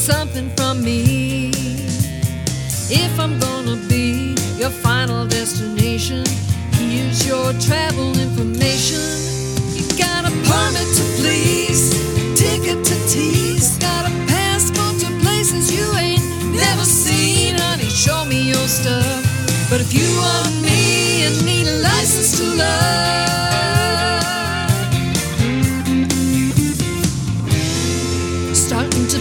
something from me. If I'm gonna be your final destination, here's your travel information. You got a permit to please, ticket to tease, got a passport to places you ain't never seen. Honey, show me your stuff. But if you are